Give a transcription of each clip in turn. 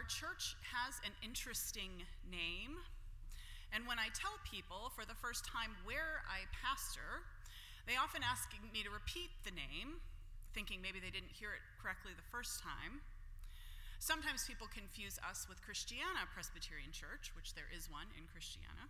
our church has an interesting name, and when I tell people for the first time where I pastor, they often ask me to repeat the name, thinking maybe they didn't hear it correctly the first time. Sometimes people confuse us with Christiana Presbyterian Church, which there is one in Christiana.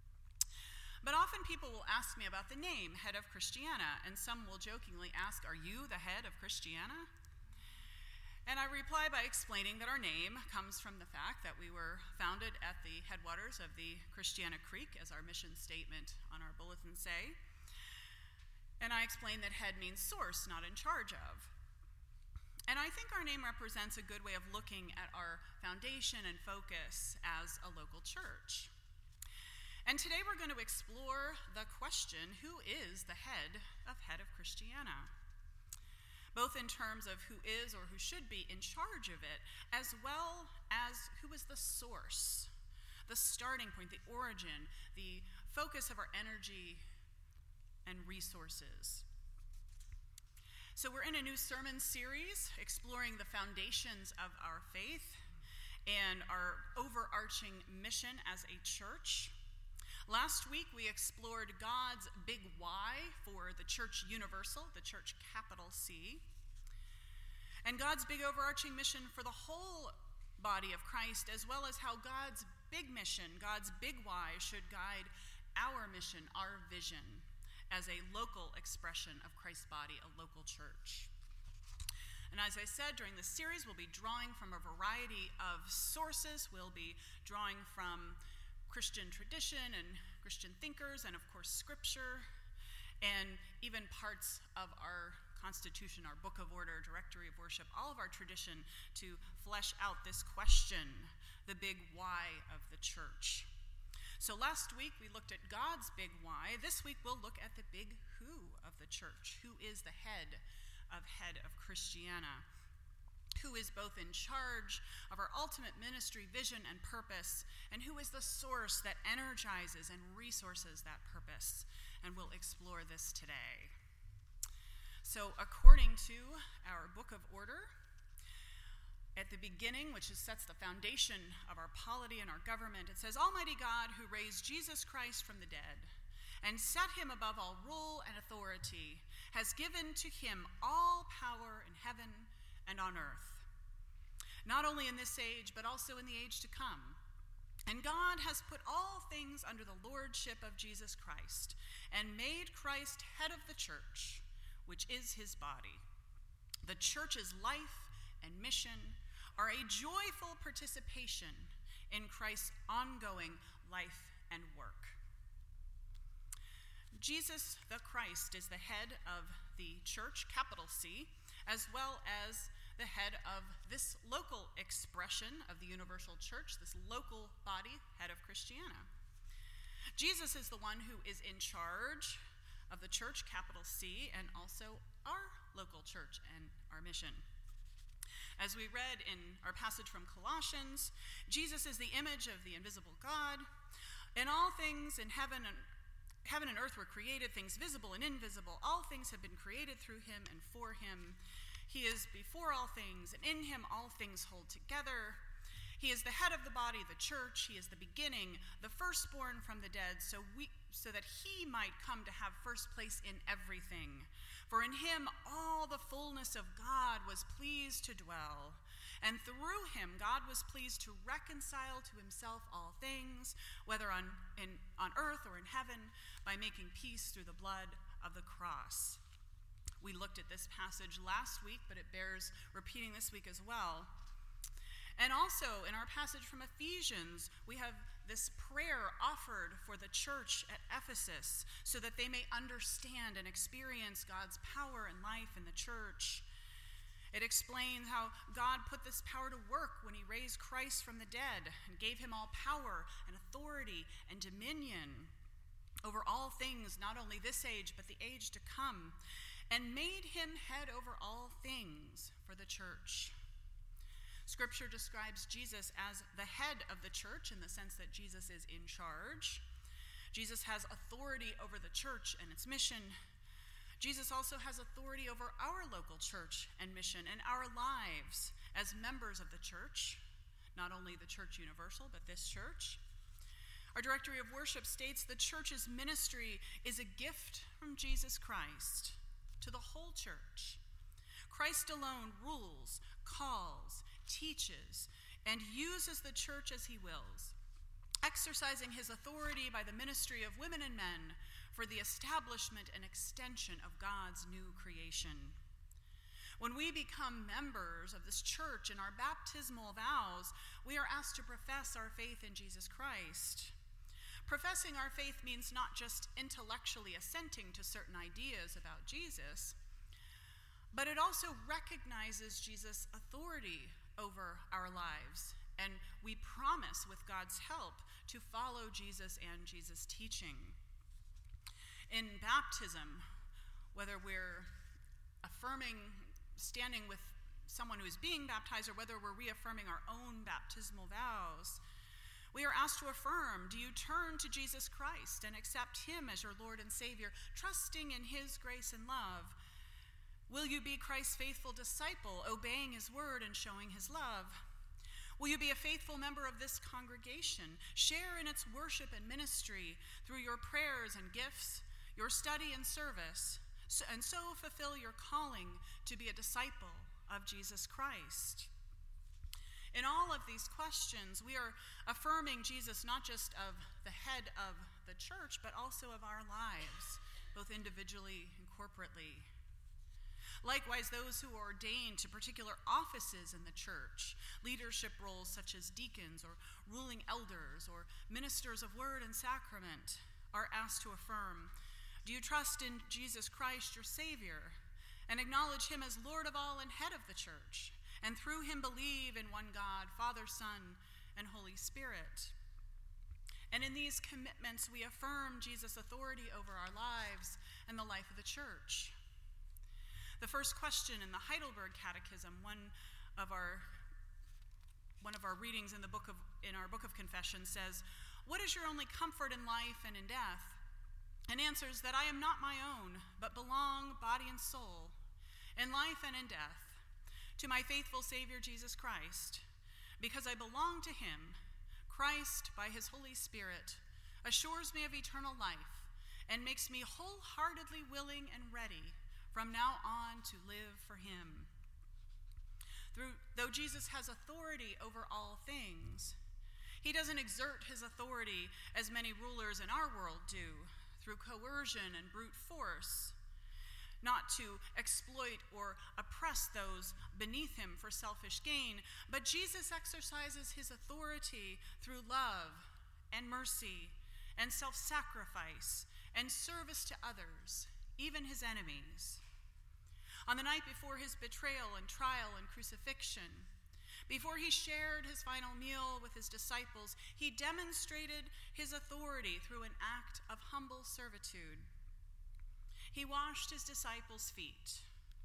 But often people will ask me about the name, Head of Christiana, and some will jokingly ask, "Are you the head of Christiana?" And I reply by explaining that our name comes from the fact that we were founded at the headwaters of the Christiana Creek, as our mission statement on our bulletin say. And I explain that head means source, not in charge of. And I think our name represents a good way of looking at our foundation and focus as a local church. And today we're going to explore the question, who is the head of Christiana? Both in terms of who is or who should be in charge of it, as well as who is the source, the starting point, the origin, the focus of our energy and resources. So we're in a new sermon series exploring the foundations of our faith and our overarching mission as a church. Last week we explored God's big why for the church universal, the church capital C, and God's big overarching mission for the whole body of Christ, as well as how God's big mission, God's big why, should guide our mission, our vision, as a local expression of Christ's body, a local church. And as I said, during this series, we'll be drawing from a variety of sources. We'll be drawing from Christian tradition and Christian thinkers, and of course Scripture, and even parts of our Constitution, our Book of Order, Directory of Worship, all of our tradition to flesh out this question, the big why of the church. So last week we looked at God's big why. This week we'll look at the big who of the church. Who is the head of Christiana? Who is both in charge of our ultimate ministry, vision, and purpose, and who is the source that energizes and resources that purpose? And we'll explore this today. So according to our Book of Order, at the beginning, which sets the foundation of our polity and our government, it says, "Almighty God, who raised Jesus Christ from the dead and set him above all rule and authority, has given to him all power in heaven and on earth, not only in this age, but also in the age to come. And God has put all things under the lordship of Jesus Christ, and made Christ head of the church, which is his body. The church's life and mission are a joyful participation in Christ's ongoing life and work." Jesus the Christ is the head of the church, capital C, as well as the head of this local expression of the universal church, this local body, head of Christiana. Jesus is the one who is in charge of the church, capital C, and also our local church and our mission. As we read in our passage from Colossians, Jesus is the image of the invisible God. And all things in heaven and earth were created, things visible and invisible. All things have been created through him and for him. He is before all things, and in him all things hold together. He is the head of the body, the church. He is the beginning, the firstborn from the dead, so that he might come to have first place in everything. For in him all the fullness of God was pleased to dwell, and through him God was pleased to reconcile to himself all things, whether on earth or in heaven, by making peace through the blood of the cross. We looked at this passage last week, but it bears repeating this week as well. And also in our passage from Ephesians, we have this prayer offered for the church at Ephesus so that they may understand and experience God's power and life in the church. It explains how God put this power to work when he raised Christ from the dead and gave him all power and authority and dominion over all things, not only this age, but the age to come, and made him head over all things for the church. Scripture describes Jesus as the head of the church in the sense that Jesus is in charge. Jesus has authority over the church and its mission. Jesus also has authority over our local church and mission and our lives as members of the church, not only the Church Universal, but this church. Our Directory of Worship states the church's ministry is a gift from Jesus Christ to the whole church. Christ alone rules, calls, teaches, and uses the church as he wills, exercising his authority by the ministry of women and men for the establishment and extension of God's new creation. When we become members of this church in our baptismal vows, we are asked to profess our faith in Jesus Christ. Professing our faith means not just intellectually assenting to certain ideas about Jesus, but it also recognizes Jesus' authority over our lives, and we promise with God's help to follow Jesus and Jesus' teaching. In baptism, whether we're affirming, standing with someone who is being baptized, or whether we're reaffirming our own baptismal vows, we are asked to affirm, do you turn to Jesus Christ and accept him as your Lord and Savior, trusting in his grace and love? Will you be Christ's faithful disciple, obeying his word and showing his love? Will you be a faithful member of this congregation, share in its worship and ministry through your prayers and gifts, your study and service, and so fulfill your calling to be a disciple of Jesus Christ? In all of these questions, we are affirming Jesus not just of the head of the church, but also of our lives, both individually and corporately. Likewise, those who are ordained to particular offices in the church, leadership roles such as deacons or ruling elders or ministers of word and sacrament, are asked to affirm, do you trust in Jesus Christ, your Savior, and acknowledge him as Lord of all and head of the church, and through him believe in one God, Father, Son, and Holy Spirit? And in these commitments, we affirm Jesus' authority over our lives and the life of the church. The first question in the Heidelberg Catechism, one of our readings in our book of confession, says, "What is your only comfort in life and in death?" And answers that I am not my own, but belong, body and soul, in life and in death, to my faithful Savior Jesus Christ. Because I belong to him, Christ, by his Holy Spirit, assures me of eternal life and makes me wholeheartedly willing and ready from now on to live for him. Though Jesus has authority over all things, he doesn't exert his authority as many rulers in our world do, through coercion and brute force, not to exploit or oppress those beneath him for selfish gain, but Jesus exercises his authority through love and mercy and self-sacrifice and service to others, even his enemies. On the night before his betrayal and trial and crucifixion, before he shared his final meal with his disciples, he demonstrated his authority through an act of humble servitude. He washed his disciples' feet,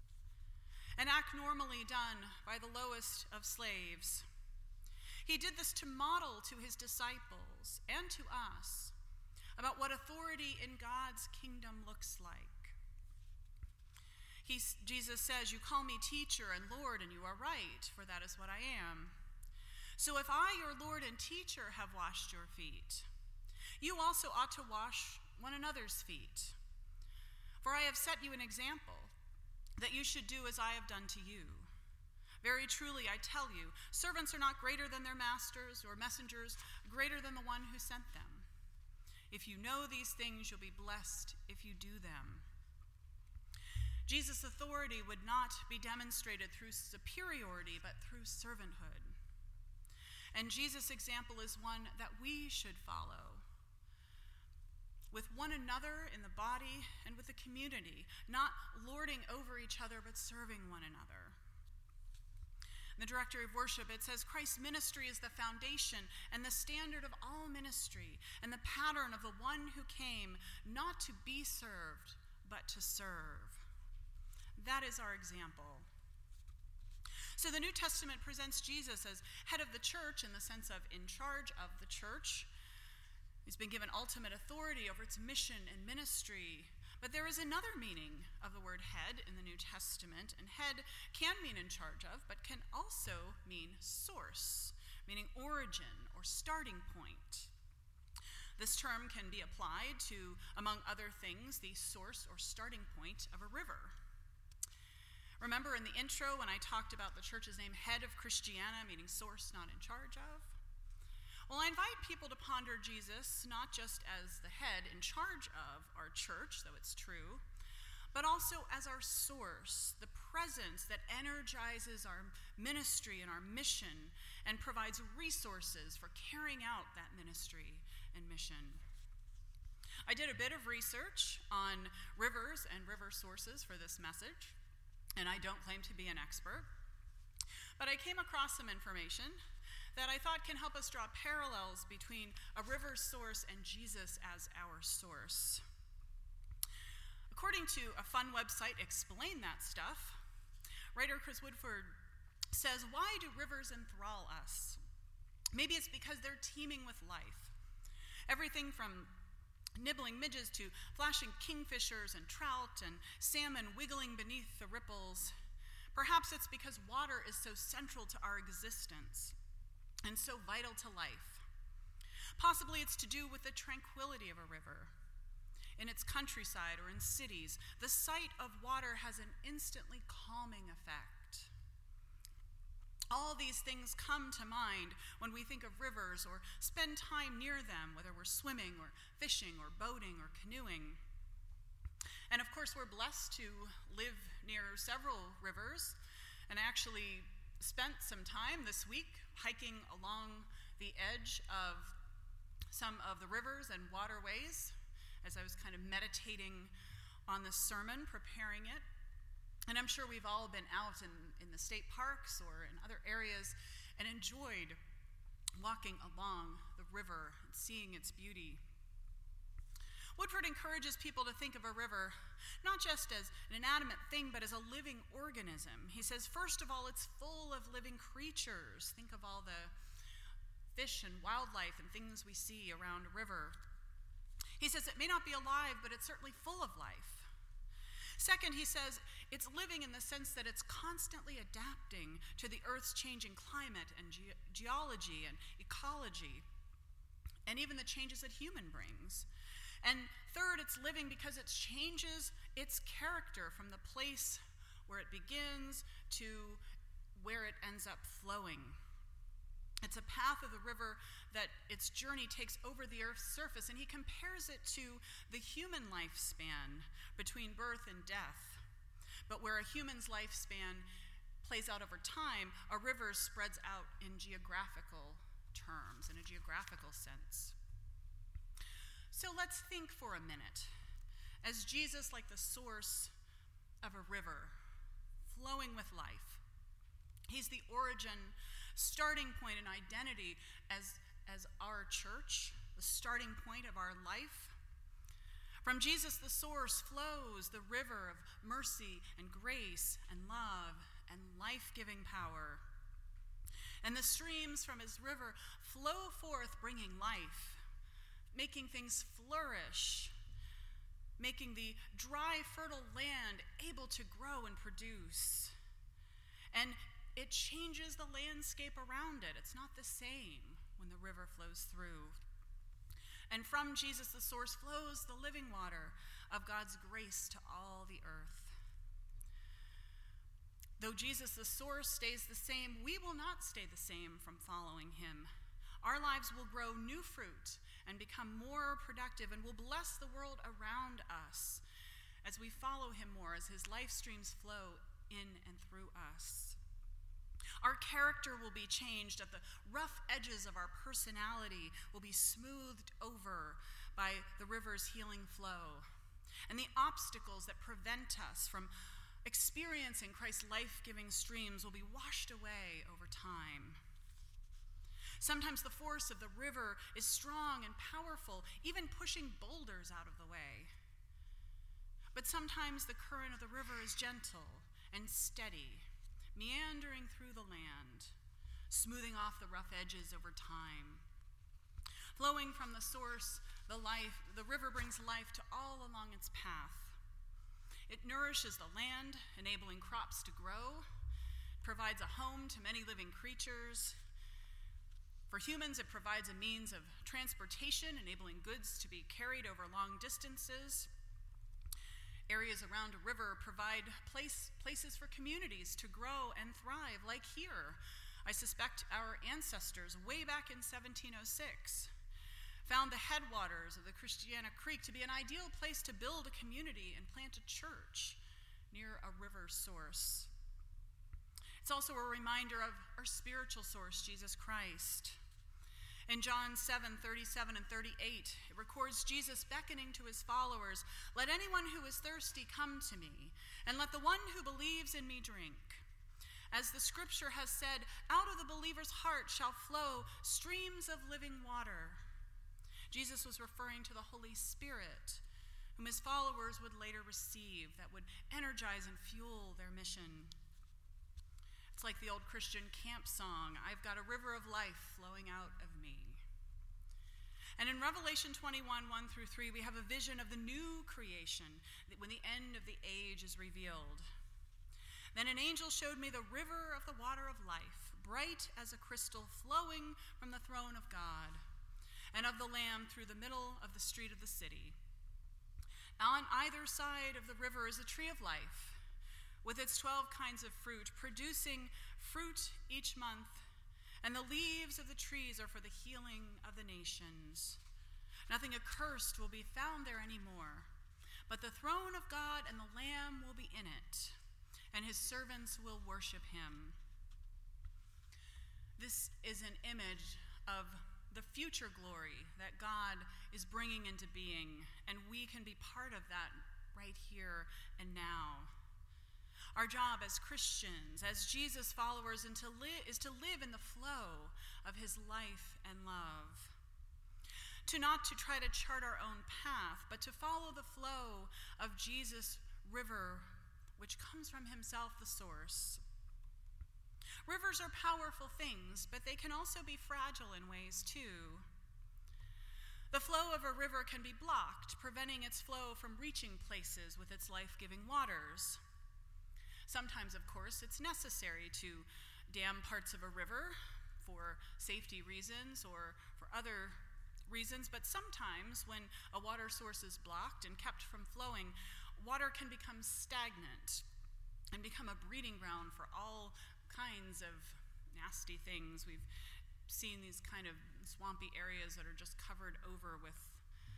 an act normally done by the lowest of slaves. He did this to model to his disciples and to us about what authority in God's kingdom looks like. Jesus says, "You call me teacher and Lord, and you are right, for that is what I am. So if I, your Lord and teacher, have washed your feet, you also ought to wash one another's feet. For I have set you an example, that you should do as I have done to you. Very truly, I tell you, servants are not greater than their masters, or messengers greater than the one who sent them. If you know these things, you'll be blessed if you do them." Jesus' authority would not be demonstrated through superiority, but through servanthood. And Jesus' example is one that we should follow, with one another in the body and with the community, not lording over each other, but serving one another. In the Directory of Worship, it says, Christ's ministry is the foundation and the standard of all ministry, and the pattern of the one who came not to be served, but to serve. That is our example. So the New Testament presents Jesus as head of the church in the sense of in charge of the church. He's been given ultimate authority over its mission and ministry. But there is another meaning of the word head in the New Testament, and head can mean in charge of, but can also mean source, meaning origin or starting point. This term can be applied to, among other things, the source or starting point of a river. Remember in the intro when I talked about the church's name, Head of Christiana, meaning source, not in charge of? Well, I invite people to ponder Jesus not just as the head in charge of our church, though it's true, but also as our source, the presence that energizes our ministry and our mission and provides resources for carrying out that ministry and mission. I did a bit of research on rivers and river sources for this message, and I don't claim to be an expert, but I came across some information that I thought can help us draw parallels between a river source and Jesus as our source. According to a fun website, Explain That Stuff, writer Chris Woodford says, why do rivers enthrall us? Maybe it's because they're teeming with life. Everything from nibbling midges to flashing kingfishers and trout and salmon wiggling beneath the ripples. Perhaps it's because water is so central to our existence and so vital to life. Possibly it's to do with the tranquility of a river. In its countryside or in cities, the sight of water has an instantly calming effect. All these things come to mind when we think of rivers or spend time near them, whether we're swimming or fishing or boating or canoeing. And of course, we're blessed to live near several rivers, and I actually spent some time this week hiking along the edge of some of the rivers and waterways as I was kind of meditating on this sermon, preparing it. And I'm sure we've all been out in the state parks or in other areas and enjoyed walking along the river and seeing its beauty. Woodford encourages people to think of a river not just as an inanimate thing, but as a living organism. He says, first of all, it's full of living creatures. Think of all the fish and wildlife and things we see around a river. He says it may not be alive, but it's certainly full of life. Second, he says, it's living in the sense that it's constantly adapting to the Earth's changing climate and geology and ecology, and even the changes that human brings. And third, it's living because it changes its character from the place where it begins to where it ends up flowing. It's a path of the river that its journey takes over the Earth's surface, and he compares it to the human lifespan between birth and death. But where a human's lifespan plays out over time, a river spreads out in geographical terms, in a geographical sense. So let's think for a minute. As Jesus, like the source of a river, flowing with life, he's the origin, starting point, and identity as our church, the starting point of our life. From Jesus, the source, flows the river of mercy and grace and love and life-giving power. And the streams from his river flow forth, bringing life, making things flourish, making the dry, fertile land able to grow and produce. And it changes the landscape around it. It's not the same when the river flows through. And from Jesus, the source, flows the living water of God's grace to all the earth. Though Jesus, the source, stays the same, we will not stay the same from following him. Our lives will grow new fruit and become more productive, and will bless the world around us as we follow him more, as his life streams flow in and through us. Our character will be changed, that the rough edges of our personality will be smoothed over by the river's healing flow. And the obstacles that prevent us from experiencing Christ's life-giving streams will be washed away over time. Sometimes the force of the river is strong and powerful, even pushing boulders out of the way. But sometimes the current of the river is gentle and steady, meandering through the land, smoothing off the rough edges over time. Flowing from the source, the river brings life to all along its path. It nourishes the land, enabling crops to grow, provides a home to many living creatures, For humans, it provides a means of transportation, enabling goods to be carried over long distances. Areas around a river provide places for communities to grow and thrive, like here. I suspect our ancestors, way back in 1706, found the headwaters of the Christiana Creek to be an ideal place to build a community and plant a church near a river source. It's also a reminder of our spiritual source, Jesus Christ. In John 7:37 and 38, it records Jesus beckoning to his followers, "Let anyone who is thirsty come to me, and let the one who believes in me drink. As the scripture has said, out of the believer's heart shall flow streams of living water." Jesus was referring to the Holy Spirit, whom his followers would later receive, that would energize and fuel their mission. It's like the old Christian camp song, "I've got a river of life flowing out of me." And in Revelation 21, 1 through 3, we have a vision of the new creation when the end of the age is revealed. "Then an angel showed me the river of the water of life, bright as a crystal, flowing from the throne of God and of the Lamb through the middle of the street of the city. On either side of the river is a tree of life, with its 12 kinds of fruit, producing fruit each month, and the leaves of the trees are for the healing of the nations. Nothing accursed will be found there anymore, but the throne of God and the Lamb will be in it, and his servants will worship him." This is an image of the future glory that God is bringing into being, and we can be part of that right here and now. Our job as Christians, as Jesus followers, is to live in the flow of his life and love. Not to try to chart our own path, but to follow the flow of Jesus' river, which comes from himself, the source. Rivers are powerful things, but they can also be fragile in ways too. The flow of a river can be blocked, preventing its flow from reaching places with its life-giving waters. Sometimes, of course, it's necessary to dam parts of a river for safety reasons or for other reasons, but sometimes when a water source is blocked and kept from flowing, water can become stagnant and become a breeding ground for all kinds of nasty things. We've seen these kind of swampy areas that are just covered over with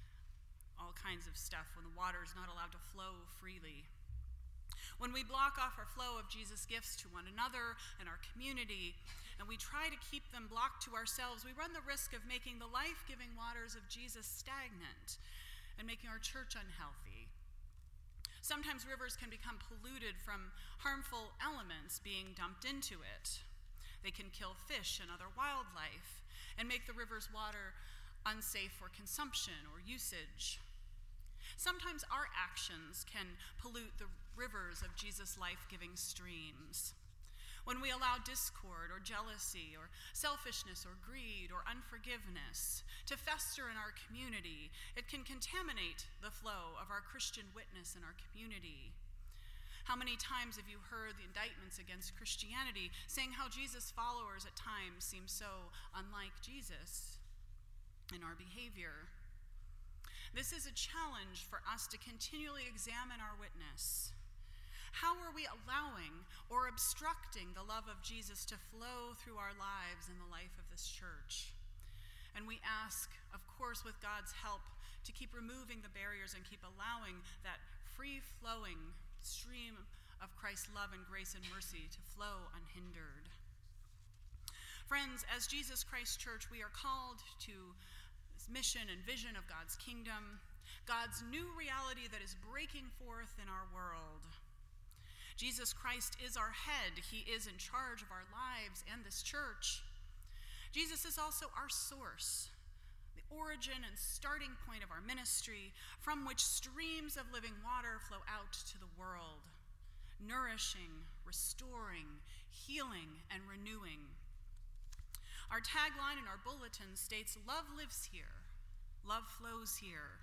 all kinds of stuff when the water is not allowed to flow freely. When we block off our flow of Jesus' gifts to one another and our community, and we try to keep them blocked to ourselves, we run the risk of making the life-giving waters of Jesus stagnant and making our church unhealthy. Sometimes rivers can become polluted from harmful elements being dumped into it. They can kill fish and other wildlife and make the river's water unsafe for consumption or usage. Sometimes our actions can pollute the rivers of Jesus' life-giving streams. When we allow discord or jealousy or selfishness or greed or unforgiveness to fester in our community, it can contaminate the flow of our Christian witness in our community. How many times have you heard the indictments against Christianity saying how Jesus' followers at times seem so unlike Jesus in our behavior? This is a challenge for us to continually examine our witness. How are we allowing or obstructing the love of Jesus to flow through our lives and the life of this church? And we ask, of course, with God's help, to keep removing the barriers and keep allowing that free-flowing stream of Christ's love and grace and mercy to flow unhindered. Friends, as Jesus Christ Church, we are called to this mission and vision of God's kingdom, God's new reality that is breaking forth in our world. Jesus Christ is our head. He is in charge of our lives and this church. Jesus is also our source, the origin and starting point of our ministry, from which streams of living water flow out to the world, nourishing, restoring, healing, and renewing. Our tagline in our bulletin states, "Love lives here. Love flows here."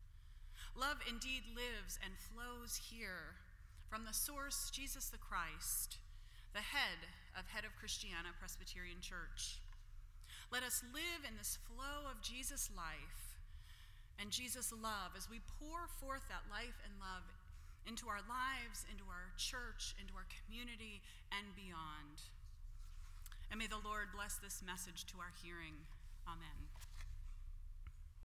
Love indeed lives and flows here from the source, Jesus the Christ, the head of Christiana Presbyterian Church. Let us live in this flow of Jesus' life and Jesus' love as we pour forth that life and love into our lives, into our church, into our community, and beyond. And may the Lord bless this message to our hearing. Amen.